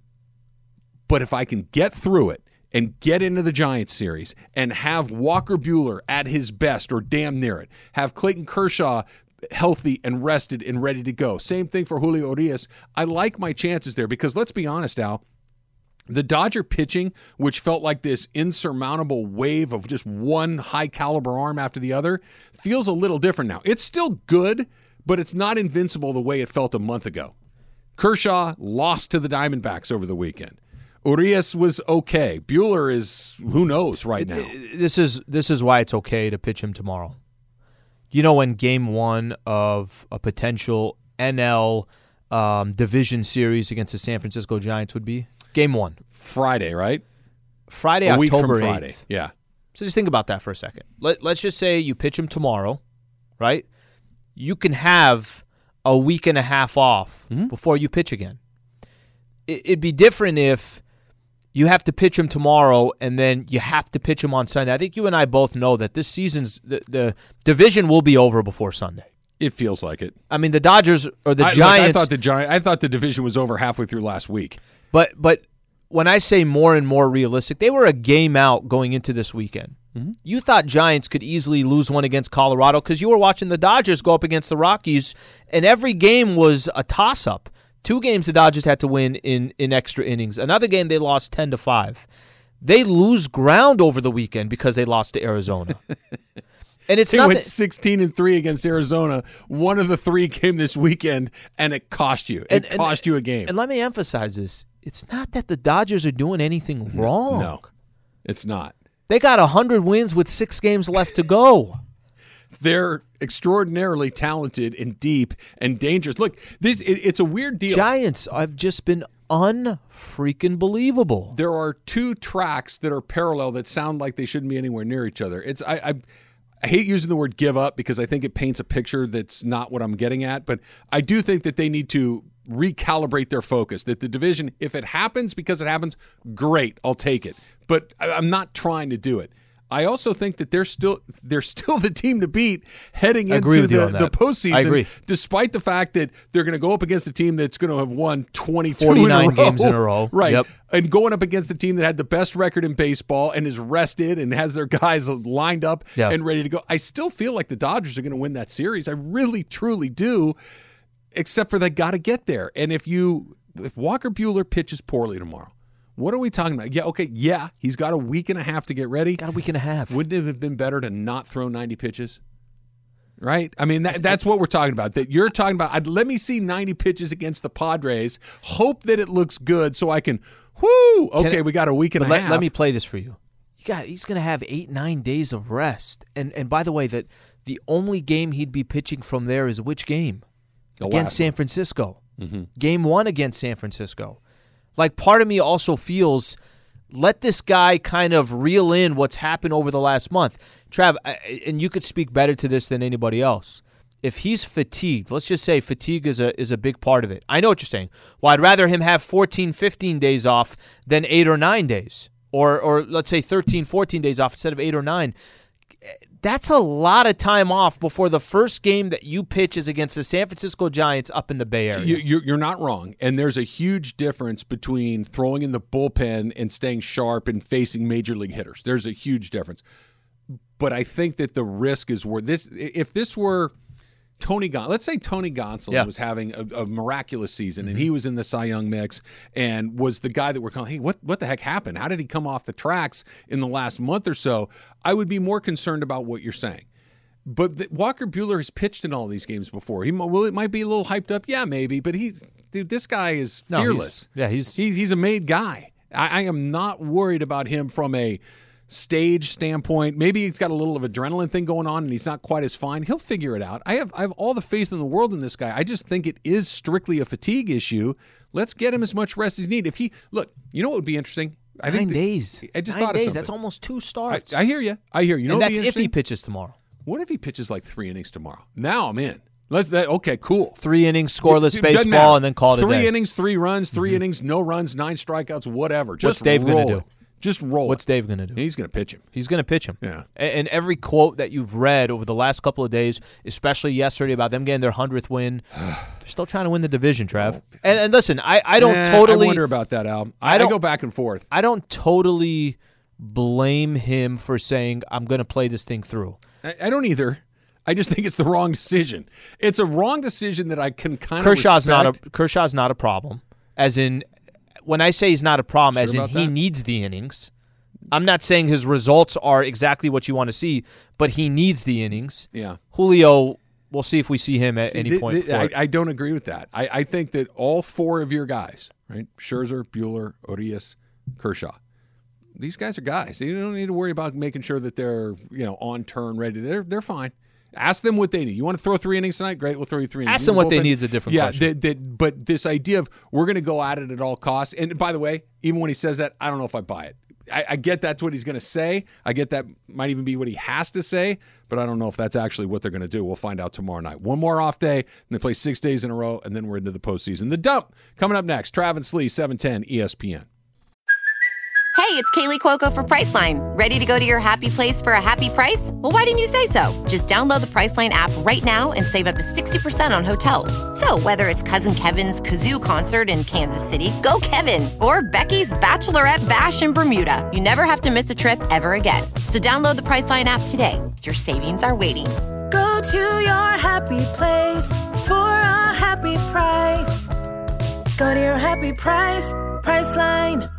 But if I can get through it and get into the Giants series and have Walker Buehler at his best or damn near it, have Clayton Kershaw healthy and rested and ready to go. Same thing for Julio Urias. I like my chances there because let's be honest, Al, the Dodger pitching, which felt like this insurmountable wave of just one high-caliber arm after the other, feels a little different now. It's still good, but it's not invincible the way it felt a month ago. Kershaw lost to the Diamondbacks over the weekend. Urias was okay. Buehler is, who knows right now. This is this is why it's okay to pitch him tomorrow. You know when game one of a potential N L um, division series against the San Francisco Giants would be? Game one. Friday, right? Friday, a week October from Friday. eighth. Yeah. So just think about that for a second. Let, let's just say you pitch him tomorrow, right? You can have a week and a half off Mm-hmm. before you pitch again. It, it'd be different if you have to pitch him tomorrow and then you have to pitch him on Sunday. I think you and I both know that this season's the, the division will be over before Sunday. It feels like it. I mean, the Dodgers or the I, look, Giants. I thought the Giant, I thought the division was over halfway through last week. But but when I say more and more realistic, they were a game out going into this weekend. Mm-hmm. You thought Giants could easily lose one against Colorado because you were watching the Dodgers go up against the Rockies, and every game was a toss-up Two games the Dodgers had to win in, in extra innings. Another game they lost ten to five. They lose ground over the weekend because they lost to Arizona. And it's they not went that, sixteen and three against Arizona. One of the three came this weekend, and it cost you. It and, and, cost you a game. And let me emphasize this. It's not that the Dodgers are doing anything wrong. No, it's not. They got one hundred wins with six games left to go. They're extraordinarily talented and deep and dangerous. Look, this it, it's a weird deal. Giants have just been unfreaking believable. There are two tracks that are parallel that sound like they shouldn't be anywhere near each other. It's I, I I hate using the word give up because I think it paints a picture that's not what I'm getting at, but I do think that they need to recalibrate their focus. That the division, if it happens because it happens, great, I'll take it. But I'm not trying to do it. I also think that they're still they're still the team to beat heading into the, the postseason, I agree. Despite the fact that they're going to go up against a team that's going to have won twenty-two forty-nine in a row. games in a row. Right. Yep. And going up against the team that had the best record in baseball and is rested and has their guys lined up yeah. and ready to go. I still feel like the Dodgers are going to win that series. I really, truly do, except for they got to get there. And if you if Walker Buehler pitches poorly tomorrow, what are we talking about? Yeah, okay, yeah, he's got a week and a half to get ready. Got a week and a half. Wouldn't it have been better to not throw ninety pitches? Right? I mean, that, that's what we're talking about. That you're talking about, I'd, let me see ninety pitches against the Padres, hope that it looks good so I can, whoo, okay, it, we got a week and a let, half. Let me play this for you. You got, he's going to have eight, nine days of rest. And and by the way, that the only game he'd be pitching from there is which game? The against San Francisco. Mm-hmm. Game one against San Francisco. Like, part of me also feels, let this guy kind of reel in what's happened over the last month. Trav, and you could speak better to this than anybody else. If he's fatigued, let's just say fatigue is a is a big part of it. I know what you're saying. Well, I'd rather him have fourteen, fifteen days off than eight or nine days. Or, or let's say thirteen, fourteen days off instead of eight or nine. That's a lot of time off before the first game that you pitch is against the San Francisco Giants up in the Bay Area. You, you're not wrong. And there's a huge difference between throwing in the bullpen and staying sharp and facing major league hitters. There's a huge difference. But I think that the risk is worth this. If this were Tony Gon, let's say Tony Gonsolin yeah. was having a, a miraculous season mm-hmm. and he was in the Cy Young mix and was the guy that we're calling, hey, what, what the heck happened? How did he come off the tracks in the last month or so? I would be more concerned about what you're saying. But the, Walker Buehler has pitched in all these games before. He well, it might be a little hyped up, yeah, maybe. But he, dude, this guy is fearless. No, he's, yeah, he's he's he's a made guy. I, I am not worried about him from a stage standpoint. Maybe he's got a little of adrenaline thing going on and he's not quite as fine. He'll figure it out. I have I have all the faith in the world in this guy. I just think it is strictly a fatigue issue. Let's get him as much rest as he needs. If he look, you know what would be interesting? I Nine think days. I just Nine thought days. of something. That's almost two starts. I, I hear you. I hear you. You know and what that's would be if he interesting? pitches tomorrow. What if he pitches like three innings tomorrow? Now I'm in. Let's that okay, cool. Three innings, scoreless It- it doesn't matter. baseball, and then call it a Three day. innings, three runs, three innings, no runs, nine strikeouts, whatever. Just What's Dave roll gonna do? it. Just roll What's it. Dave going to do? He's going to pitch him. He's going to pitch him. Yeah. A- And every quote that you've read over the last couple of days, especially yesterday about them getting their hundredth win, they're still trying to win the division, Trav. And, and listen, I, I don't Eh, totally I wonder about that, Al. I, I I don't- go back and forth. I don't totally blame him for saying I'm going to play this thing through. I, I don't either. I just think it's the wrong decision. It's a wrong decision that I can kind Kershaw's of respect. not a Kershaw's not a problem. As in, when I say he's not a problem, as in about he that? needs the innings. I'm not saying his results are exactly what you want to see, but he needs the innings. Yeah. Julio, we'll see if we see him at See, any th- point. th- before I, it. I don't agree with that. I, I think that all four of your guys, right? Scherzer, Buehler, Urias, Kershaw. These guys are guys. You don't need to worry about making sure that they're, you know, on turn ready. They're they're fine. Ask them what they need. You want to throw three innings tonight? Great, we'll throw you three innings. Ask You them need what they bullpen? need is a different yeah, question. that- that- but this idea of we're going to go at it at all costs. And by the way, even when he says that, I don't know if I buy it. I, I get that's what he's going to say. I get that might even be what he has to say, but I don't know if that's actually what they're going to do. We'll find out tomorrow night. One more off day, and they play six days in a row, and then we're into the postseason. The Dump coming up next. Travis Lee, seven ten E S P N. Hey, it's Kaylee Cuoco for Priceline. Ready to go to your happy place for a happy price? Well, why didn't you say so? Just download the Priceline app right now and save up to sixty percent on hotels. So whether it's Cousin Kevin's Kazoo Concert in Kansas City, go Kevin, or Becky's Bachelorette Bash in Bermuda, you never have to miss a trip ever again. So download the Priceline app today. Your savings are waiting. Go to your happy place for a happy price. Go to your happy price, Priceline.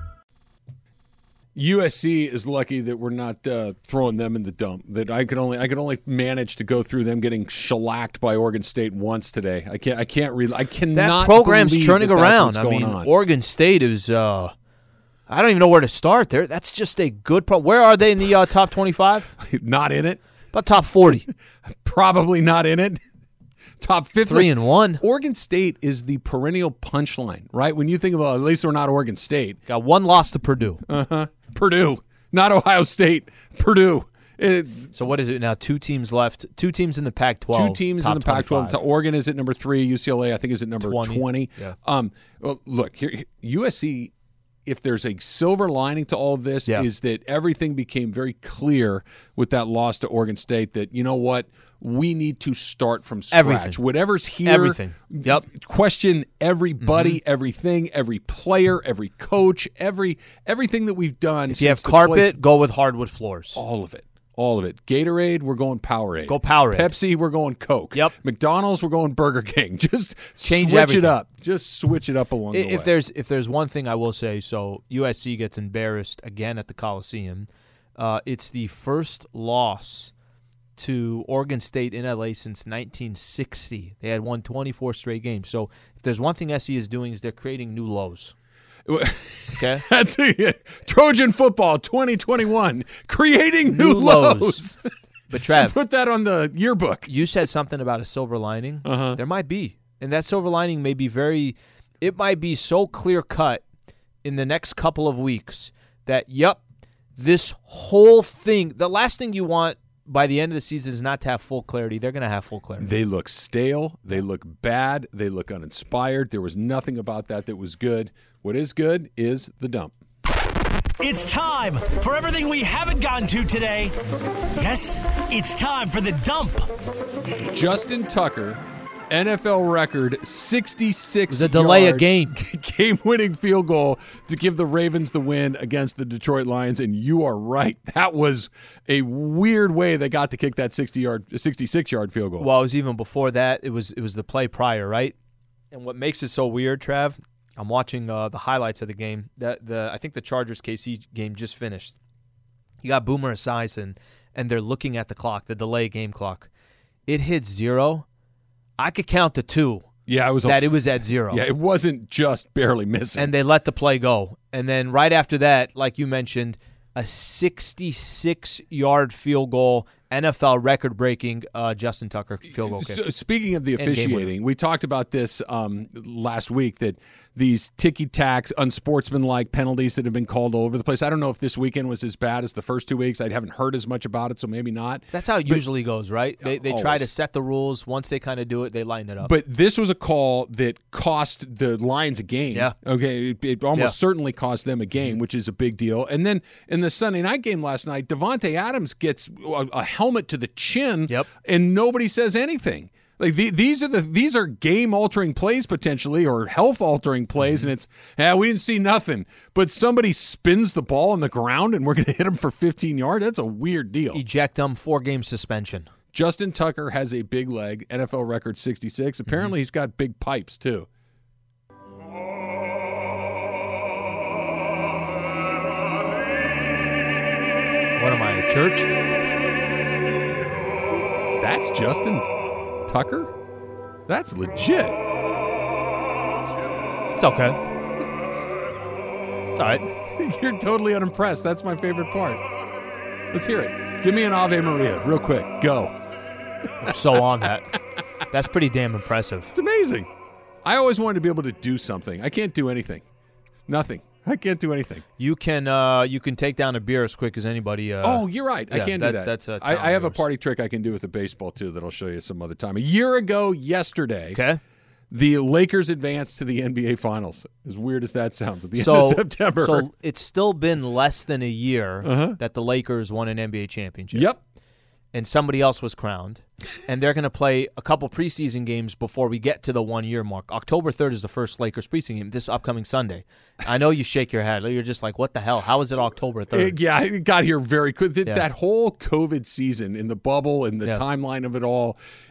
U S C is lucky that we're not uh, throwing them in the dump. That I could only I could only manage to go through them getting shellacked by Oregon State once today. I can't I can't really I cannot. That program's believe turning that that's around. what's I going mean, on. Oregon State is. Uh, I don't even know where to start. There, that's just a good pro. Where are they in the uh, top twenty-five? Not in it. About top forty. Probably not in it. Top fifty. Three and one. Oregon State is the perennial punchline, right? When you think about, at least we're not Oregon State. Got one loss to Purdue. Uh huh. Purdue, not Ohio State. Purdue. It, so what is it now? Two teams left. Two teams in the Pac twelve. Two teams in the Pac twelve. Oregon is at number three. U C L A, I think, is at number twenty. twenty. Yeah. Um. Well, look here. U S C. If there's a silver lining to all of this, yeah. is that everything became very clear with that loss to Oregon State that, you know what, we need to start from scratch. Everything. Whatever's here, everything. Yep. Question everybody, mm-hmm. everything, every player, every coach, every everything that we've done. If you have carpet, play, go with hardwood floors. All of it. All of it. Gatorade, we're going Powerade. Go Powerade. Pepsi, we're going Coke. Yep. McDonald's, we're going Burger King. Just change switch everything. it up. Just switch it up along if the way. If there's if there's one thing I will say, so U S C gets embarrassed again at the Coliseum. Uh, it's the first loss to Oregon State in L A since nineteen sixty. They had won twenty-four straight games. So if there's one thing S C is doing is they're creating new lows. Okay, that's it. Trojan football twenty twenty-one, creating new, new lows. lows. But Trav, should put that on the yearbook. You said something about a silver lining. Uh-huh. There might be, and that silver lining may be very. It might be so clear cut in the next couple of weeks that yep, this whole thing. The last thing you want by the end of the season is not to have full clarity. They're going to have full clarity. They look stale. They look bad. They look uninspired. There was nothing about that that was good. What is good is the dump. It's time for everything we haven't gotten to today. Yes, it's time for the dump. Justin Tucker, N F L record sixty-six. It was a delay yard a game. Game-winning field goal to give the Ravens the win against the Detroit Lions. And you are right. That was a weird way they got to kick that sixty-yard, sixty-six-yard field goal. Well, it was even before that. It was it was the play prior, right? And what makes it so weird, Trav, I'm watching uh, the highlights of the game. The, the I think the Chargers-K C game just finished. You got Boomer Esiason, and they're looking at the clock, the delay game clock. It hit zero. I could count to two. Yeah, it was that a, it was at zero. Yeah, it wasn't just barely missing. And they let the play go. And then right after that, like you mentioned, a sixty-six-yard field goal, N F L record-breaking uh, Justin Tucker field goal kick. So, speaking of the officiating, we talked about this um, last week, that these ticky-tack, unsportsmanlike penalties that have been called all over the place. I don't know if this weekend was as bad as the first two weeks. I haven't heard as much about it, so maybe not. That's how it but, usually goes, right? They they always. try to set the rules. Once they kind of do it, they lighten it up. But this was a call that cost the Lions a game. Yeah. Okay, it, it almost yeah. certainly cost them a game, which is a big deal. And then in the Sunday night game last night, Devontae Adams gets a, a helmet to the chin, yep. and nobody says anything. Like the, these are the these are game altering plays potentially, or health altering plays, mm-hmm. and it's yeah we didn't see nothing, but somebody spins the ball on the ground and we're going to hit him for fifteen yards. That's a weird deal. Eject him, four game suspension. Justin Tucker has a big leg, N F L record sixty-six. Apparently, mm-hmm. he's got big pipes too. What am I, a church? That's Justin Tucker? That's legit. It's okay. It's all right. You're totally unimpressed. That's my favorite part. Let's hear it. Give me an Ave Maria real quick. Go. I'm so on that. That's pretty damn impressive. It's amazing. I always wanted to be able to do something. I can't do anything. Nothing. I can't do anything. You can uh, you can take down a beer as quick as anybody. Uh, oh, you're right. Yeah, I can't that's, do that. That's a I, I have a party trick I can do with a baseball, too, that I'll show you some other time. A year ago yesterday, okay. the Lakers advanced to the N B A Finals. As weird as that sounds, at the so, end of September. So it's still been less than a year uh-huh. that the Lakers won an N B A championship. Yep. And somebody else was crowned. And they're going to play a couple preseason games before we get to the one-year mark. October third is the first Lakers preseason game, this upcoming Sunday. I know you shake your head. You're just like, what the hell? How is it October third? It, yeah, it got here very quick. That, yeah. that whole COVID season in the bubble and the yeah. timeline of it all, it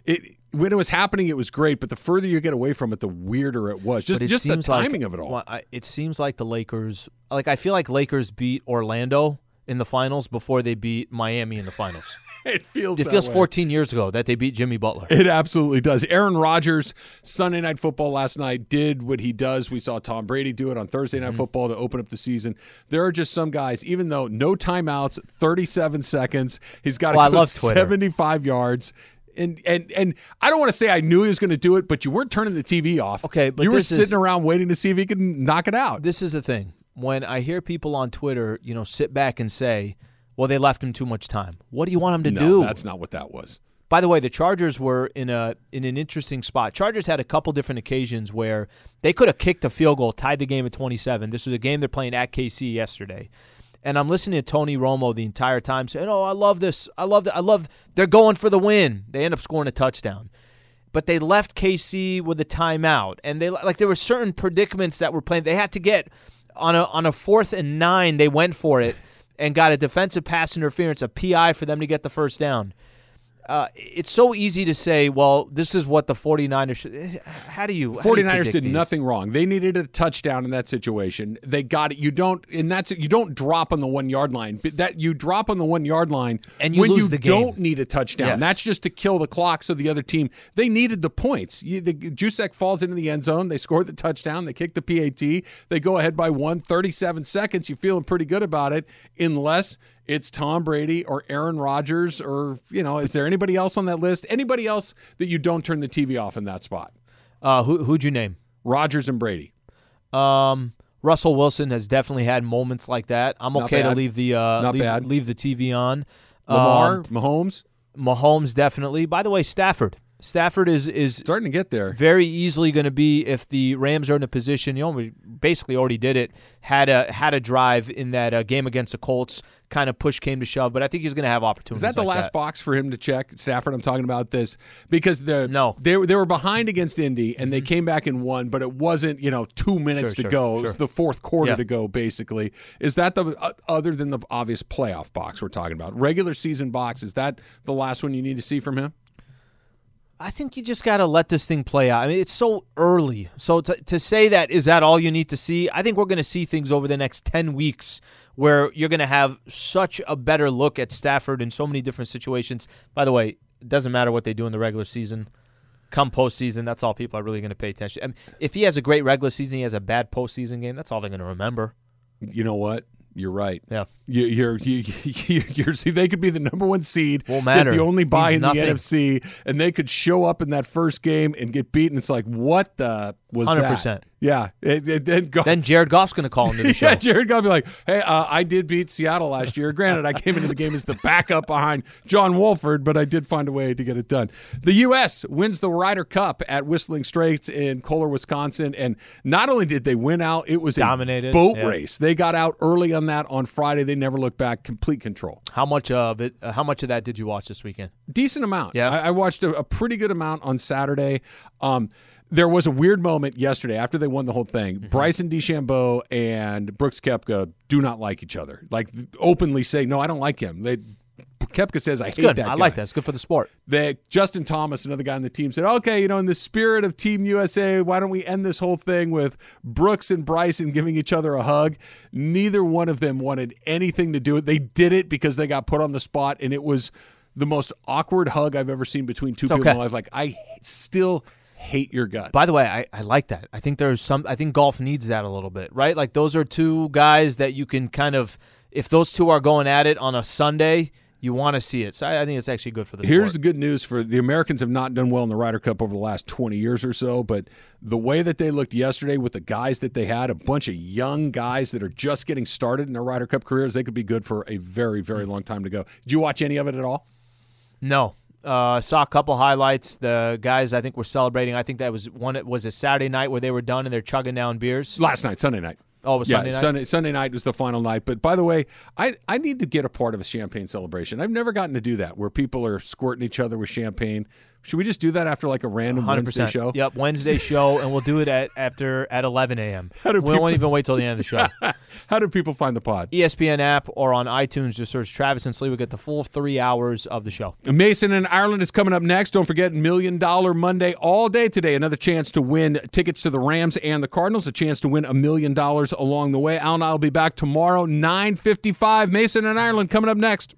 when it was happening, it was great, but the further you get away from it, the weirder it was. Just, But it just the seems timing like, of it all. well, I, it seems like the Lakers, like I feel like Lakers beat Orlando in the finals before they beat Miami in the finals. It feels It that feels way. fourteen years ago that they beat Jimmy Butler. It absolutely does. Aaron Rodgers, Sunday Night Football last night, did what he does. We saw Tom Brady do it on Thursday Night Mm-hmm. Football to open up the season. There are just some guys, even though no timeouts, thirty-seven seconds, he's got to Well, I go love Twitter. seventy-five yards. And and and I don't want to say I knew he was going to do it, but you weren't turning the T V off. Okay, but you were this sitting is- around waiting to see if he could knock it out. This is the thing. When I hear people on Twitter, you know, sit back and say, well, they left him too much time. What do you want him to no, do? that's not what that was. By the way, the Chargers were in a in an interesting spot. Chargers had a couple different occasions where they could have kicked a field goal, tied the game at twenty-seven. This was a game they're playing at K C yesterday. And I'm listening to Tony Romo the entire time saying, oh, I love this. I love that. I love they're going for the win. They end up scoring a touchdown. But they left K C with a timeout. And they like there were certain predicaments that were playing. They had to get on a on a fourth and nine, they went for it and got a defensive pass interference, a P I for them to get the first down. Uh, it's so easy to say, well, this is what the 49ers should. How do you? How do you 49ers predict did these? nothing wrong. They needed a touchdown in that situation. They got it. You don't, and that's you don't drop on the one yard line. But that you drop on the one yard line And you when lose you the game. don't need a touchdown. Yes. That's just to kill the clock. So the other team, they needed the points. You, the Jusek falls into the end zone. They scored the touchdown. They kick the P A T. They go ahead by one. thirty-seven seconds. You're feeling pretty good about it, unless it's Tom Brady or Aaron Rodgers or, you know, is there anybody else on that list? Anybody else that you don't turn the T V off in that spot? Uh, who, who'd you name? Rodgers and Brady. Um, Russell Wilson has definitely had moments like that. I'm Not okay to bad. leave the uh, Not leave, bad. leave the T V on. Lamar, Um, Mahomes, Mahomes definitely. By the way, Stafford. Stafford is is starting to get there. very easily going to be, if the Rams are in a position, you know, we basically already did it, had a had a drive in that uh, game against the Colts, kind of push came to shove, but I think he's going to have opportunities. Is that the like last that. box for him to check? Stafford, I'm talking about this because the No. they were they were behind against Indy and they came back and won, but it wasn't, you know, two minutes Sure, to sure, go. It was sure. the fourth quarter Yeah. to go, basically. Is that the uh, other than the obvious playoff box we're talking about? Regular season box, is that the last one you need to see from him? I think you just got to let this thing play out. I mean, it's so early. So to, to say that, is that all you need to see? I think we're going to see things over the next ten weeks where you're going to have such a better look at Stafford in so many different situations. By the way, it doesn't matter what they do in the regular season. Come postseason, that's all people are really going to pay attention. I mean, if he has a great regular season, he has a bad postseason game, that's all they're going to remember. You know what? You're right. Yeah. You, you're you, you, you're see they could be the number one seed, Won't matter. get the only bye Means in nothing. the N F C, and they could show up in that first game and get beaten. It's like, what the was one hundred that? percent. Yeah. It, it, then go, Then Jared Goff's going to call into the show. yeah, Jared Goff be like, hey, uh, I did beat Seattle last year. Granted, I came into the game as the backup behind John Wolford, but I did find a way to get it done. The U S wins the Ryder Cup at Whistling Straits in Kohler, Wisconsin, and not only did they win out, it was Dominated, a boat yeah. race. They got out early on that on Friday. They never looked back. Complete control. How much of it? Uh, how much of that did you watch this weekend? Decent amount. Yeah. I, I watched a, a pretty good amount on Saturday. Um, there was a weird moment yesterday after they won the whole thing. Mm-hmm. Bryson DeChambeau and Brooks Koepka do not like each other. Like openly say, no, I don't like him. They Koepka says, I It's hate good. that I guy. like that. It's good for the sport. They, Justin Thomas, another guy on the team, said, okay, you know, in the spirit of Team U S A, why don't we end this whole thing with Brooks and Bryson giving each other a hug? Neither one of them wanted anything to do with it. They did it because they got put on the spot, and it was the most awkward hug I've ever seen between two It's people okay. in my life. Like, I still hate your guts. By the way, I, I like that. I think there's some. I think golf needs that a little bit, right? Like those are two guys that you can kind of, if those two are going at it on a Sunday, you want to see it. So I, I think it's actually good for the Here's the sport. good news for the Americans have not done well in the Ryder Cup over the last twenty years or so, but the way that they looked yesterday with the guys that they had, a bunch of young guys that are just getting started in their Ryder Cup careers, they could be good for a very, very long time to go. Did you watch any of it at all? No. Uh, saw a couple highlights. The guys I think were celebrating. I think that was one. It was a Saturday night where they were done and they're chugging down beers. Last night, Sunday night. Oh, it was yeah, Sunday night? Sunday, Sunday night was the final night. But by the way, I, I need to get a part of a champagne celebration. I've never gotten to do that where people are squirting each other with champagne. Should we just do that after like a random one hundred Wednesday percent. show? Yep, Wednesday show, and we'll do it at after at eleven a.m. How do We people- won't even wait till the end of the show. How do people find the pod? E S P N app or on iTunes, just search Travis and Slee. We get the full three hours of the show. Mason in Ireland is coming up next. Don't forget Million Dollar Monday all day today. Another chance to win tickets to the Rams and the Cardinals. A chance to win a million dollars along the way. Al and I will be back tomorrow, nine fifty-five. Mason in Ireland coming up next.